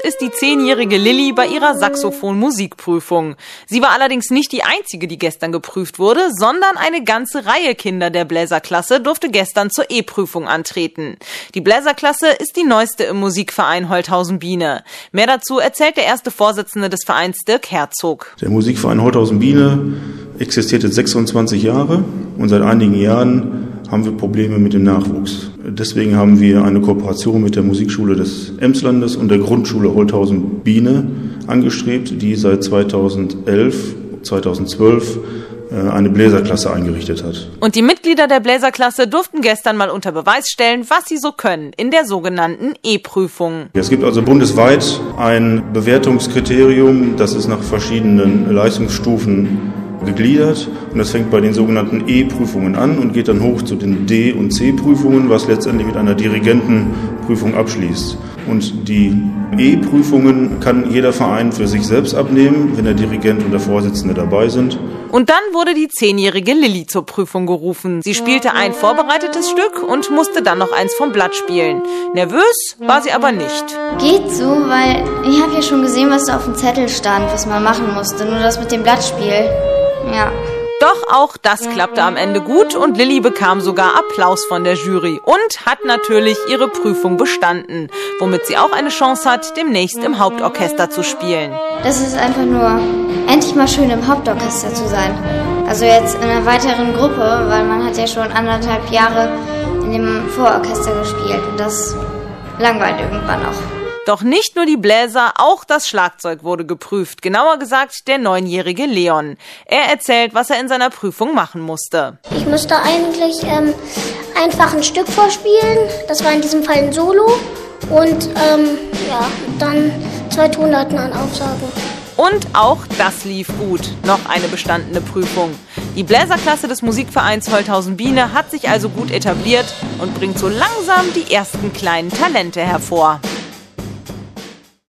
ist die 10-jährige Lilly bei ihrer Saxophon-Musikprüfung. Sie war allerdings nicht die einzige, die gestern geprüft wurde, sondern eine ganze Reihe Kinder der Bläserklasse durfte gestern zur E-Prüfung antreten. Die Bläserklasse ist die neueste im Musikverein Holthausen-Biene. Mehr dazu erzählt der erste Vorsitzende des Vereins, Dirk Herzog. Der Musikverein Holthausen-Biene existiert jetzt 26 Jahre und seit einigen Jahren haben wir Probleme mit dem Nachwuchs. Deswegen haben wir eine Kooperation mit der Musikschule des Emslandes und der Grundschule Holthausen-Biene angestrebt, die seit 2012 eine Bläserklasse eingerichtet hat. Und die Mitglieder der Bläserklasse durften gestern mal unter Beweis stellen, was sie so können in der sogenannten E-Prüfung. Es gibt also bundesweit ein Bewertungskriterium, das ist nach verschiedenen Leistungsstufen gegliedert, und das fängt bei den sogenannten E-Prüfungen an und geht dann hoch zu den D- und C-Prüfungen, was letztendlich mit einer Dirigentenprüfung abschließt. Und die E-Prüfungen kann jeder Verein für sich selbst abnehmen, wenn der Dirigent und der Vorsitzende dabei sind. Und dann wurde die 10-jährige Lilly zur Prüfung gerufen. Sie spielte ein vorbereitetes Stück und musste dann noch eins vom Blatt spielen. Nervös war sie aber nicht. Geht so, weil ich habe ja schon gesehen, was da auf dem Zettel stand, was man machen musste. Nur das mit dem Blattspiel. Ja. Doch auch das klappte am Ende gut und Lilly bekam sogar Applaus von der Jury und hat natürlich ihre Prüfung bestanden, womit sie auch eine Chance hat, demnächst im Hauptorchester zu spielen. Das ist einfach nur endlich mal schön im Hauptorchester zu sein. Also jetzt in einer weiteren Gruppe, weil man hat ja schon 1,5 Jahre in dem Vororchester gespielt und das langweilt irgendwann auch. Doch nicht nur die Bläser, auch das Schlagzeug wurde geprüft. Genauer gesagt der 9-jährige Leon. Er erzählt, was er in seiner Prüfung machen musste. Ich musste eigentlich einfach ein Stück vorspielen. Das war in diesem Fall ein Solo. Und dann 2 Tonarten an Aufsagen. Und auch das lief gut. Noch eine bestandene Prüfung. Die Bläserklasse des Musikvereins Holthausen-Biene hat sich also gut etabliert und bringt so langsam die ersten kleinen Talente hervor.